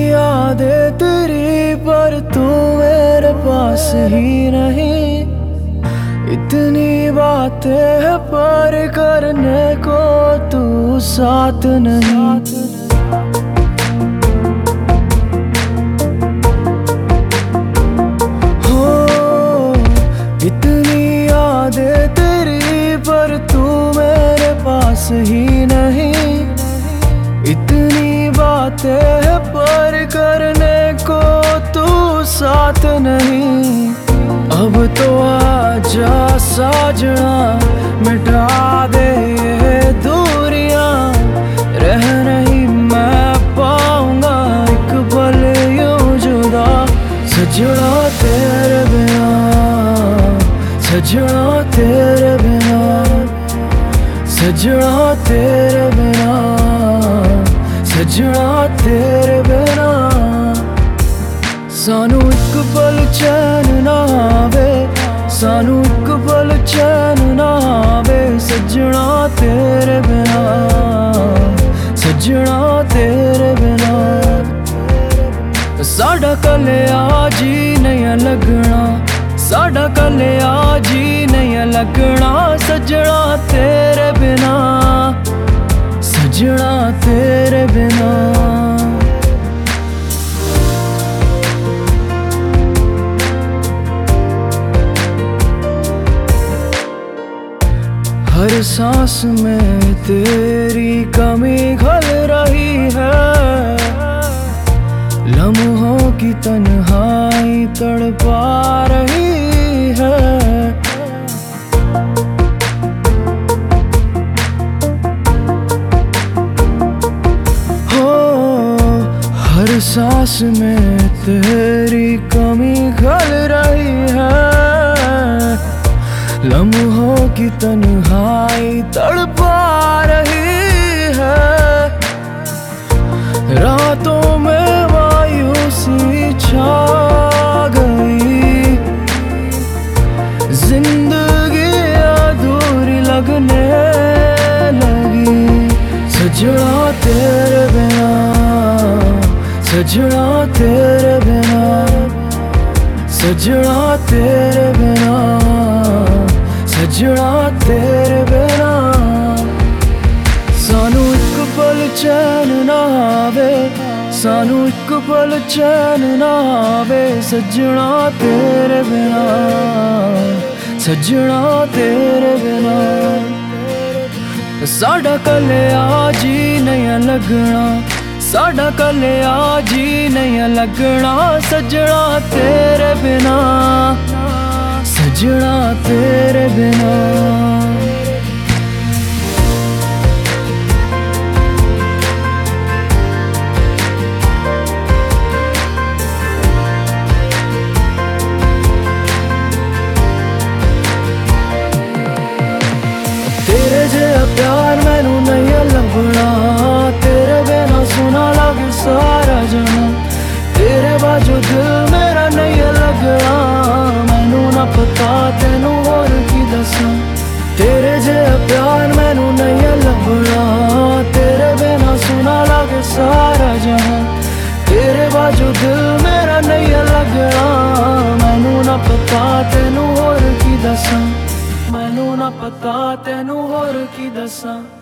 यादें तेरी पर तू मेरे पास ही नहीं। इतनी बातें है पर करने को तू साथ नहीं। हो इतनी यादें तेरी पर तू मेरे पास ही नहीं। इतनी बातें है पर करने को तू साथ नहीं। अब तो आजा साजना मिटा दे ये दूरियां। रह नहीं मैं पाऊंगा एक पल यूं जुदा। सजना तेरे बिना, सजना तेरे बिना, सजना तेरे बिना, सजना तेरे बिना। सानू एक पल चैन ना आवे, सानू एक पल चैन ना आवे। सजना तेरे बिना, सजना तेरे बिना। साडा कलिया जी नहीं लगना, साडा कलिया जी नहीं लगना। सजना तेरे बिना, सजना तेरे बिना। हर सांस में तेरी कमी घल रही है। लम्हों की तन्हाई तड़पा रही है। हो हर सांस में तेरी कमी घल रही है। लम्हों की तन्हाई तड़पा रही है। रातों में मायूसी छा गई। जिंदगी अधूरी लगने लगी। सजना तेरे बिना, सजना तेरे बिना, सजना तेरे बिना, सजना तेरे बिना। सानू एक पल चैन ना आवे, सानू एक पल चैन ना आवे। सजना तेरे बिना, सजना तेरे बिना। साडा कलिया जी नहीं लगना, साडा कलिया जी नहीं लगना। सजना तेरे बिना, सजना तेरे बिना। तेरे जैसा प्यार मैनू नहीं लभना। तेरे बिना सुना लगे सारा जहां। तेरे बाजू दिल मेरा नहीं लगना। मैनू ना पता तेनू होर की दसा। तेरे जैसा प्यार मैनू नहीं लभना। तेरे बिना सुना लगे सारा जहां। तेरे बाजू दिल मेरा नहीं लगना। मैनू ना पता तेनू होर की दसा। मैनू ना पता तेनू होर की दसा।